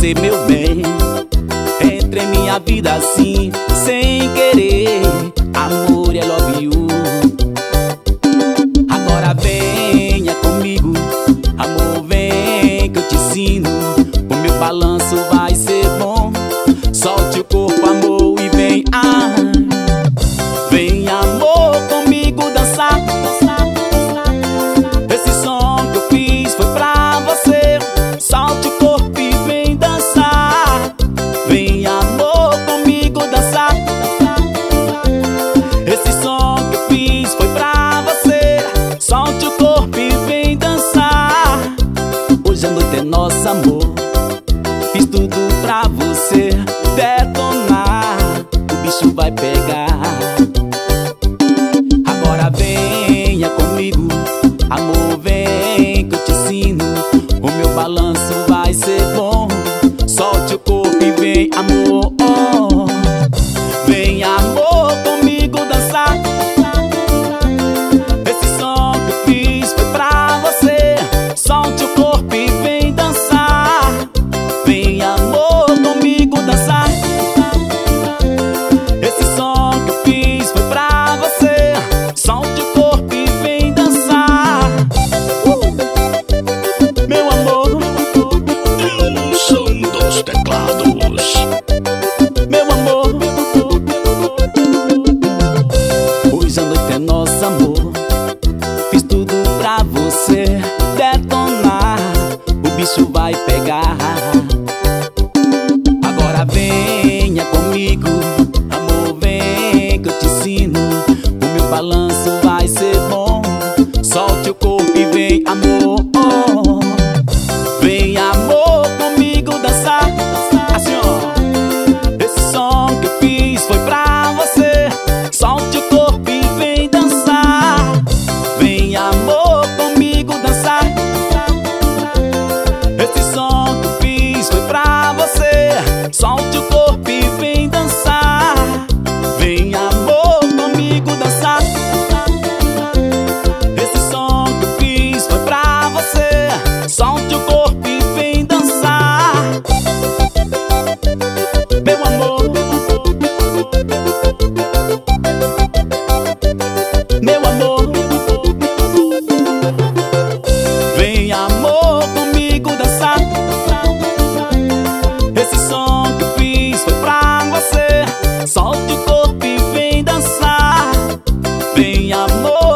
você, meu bem. Entre em minha vida assim, sem querer. Amor, I love you. Agora venha comigo, amor, vem que eu te ensino. O meu balanço vai ser bom. Solte o corpo, amor, e vem. Vem, amor, comigo dançar. Esse som que eu fiz foi pra você. Solte o corpo e vem dançar. Vem, amor, comigo dançar. Esse som que eu fiz foi pra você. Solte o corpo e vem dançar. Hoje a noite é nosso amor. Fiz tudo pra você detonar. O bicho vai pegar. Agora venha comigo, amor, vem que eu te ensino. O meu balanço vai ser bom. Solte o corpo e vem, amor. Vem, amor, comigo dançar. Esse som que eu fiz foi pra você. Solte o corpo e vem dançar. Vem, amor, comigo dançar. Esse som que eu fiz foi pra você. Solte o corpo e vem dançar. Meu amor, O som dos teclados. meu amor. Hoje a noite é nosso amor. Fiz tudo pra você detonar. O bicho vai pegar. Agora venha comigo, amor, vem que eu te ensino. O meu balanço vai ser bom. Solte o corpo e vem, amor. Vem, amor, comigo dançar. Assim, ó. Esse som que eu fiz foi pra você. Solte o corpo e vem dançar. Vem, amor, comigo dançar. Esse som que eu fiz foi pra você. Solte o corpo e vem dançar. Vem, amor, comigo dançar. Esse som que eu fiz foi pra você. Solte o corpo e vem dançar. Meu amor, meu amor. Vem, amor, comigo dançar. Esse som que eu fiz foi pra você. Solte o corpo e vem dançar. Vem, amor.